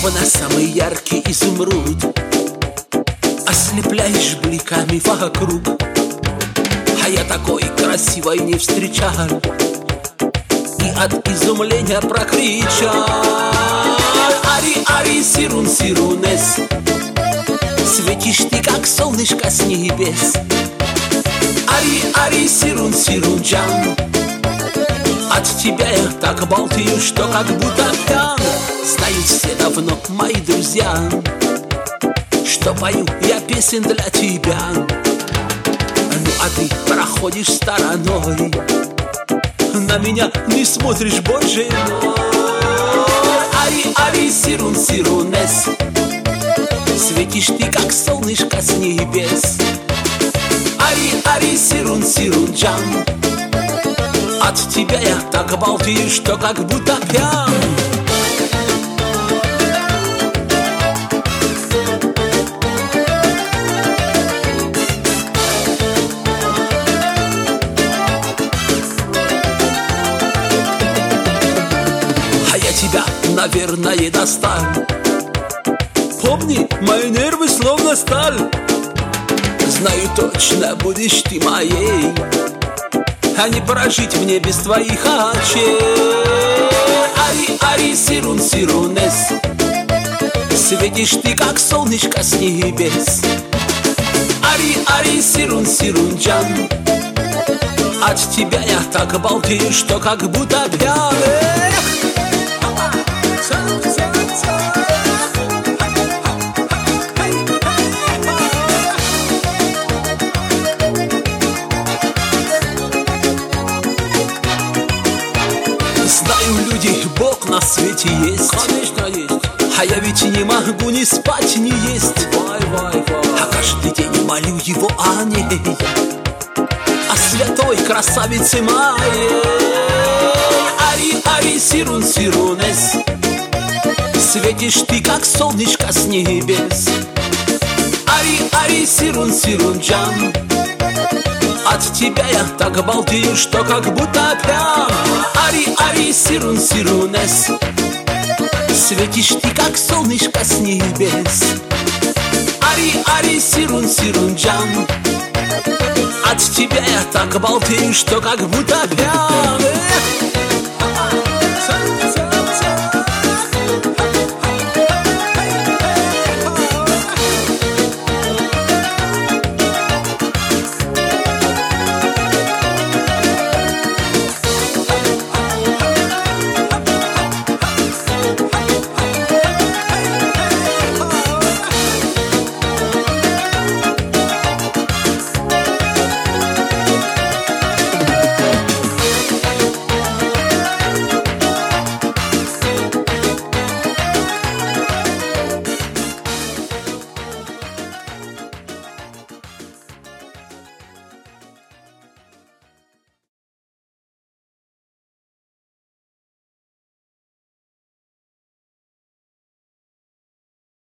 Словно самый яркий изумруд, ослепляешь бликами вокруг. А я такой красивой не встречал, и от изумления прокричал: Ари, ари, сирун, сирунес, светишь ты, как солнышко с небес. Ари, ари, сирун, сирунджан, от тебя я так балдею, что как будто пьян. Знают все давно мои друзья, что пою я песен для тебя. Ну а ты проходишь стороной, на меня не смотришь, боже мой. Ари, ари, сирун, сирунес, светишь ты, как солнышко с небес. Ари, ари, сирун, сирунджан, от тебя я так балдею, что как будто пьян. А я тебя, наверное, достал. Помни, мои нервы словно сталь. Знаю точно, будешь ты моей, а не прожить мне без твоих очей. Ари, ари, сирун, сирунес, светишь ты, как солнышко с небес. Ари, ари, сирун, сирунджан, от тебя я так балдею, что как будто пьян. Знаю, люди, Бог на свете есть. Конечно есть. А я ведь не могу ни спать, ни есть. А каждый день молю его о ней, о святой красавице моей. Ари, ари, сирун, сирунес, светишь ты, как солнышко с небес. Ари, ари, сирун, сирунджан, от тебя я так балдею, что как будто пьян. Ари, ари, сирун, сирунес, светишь ты, как солнышко с небес. Ари, ари, сирун, сирунджан, от тебя я так балдею, что как будто пьян.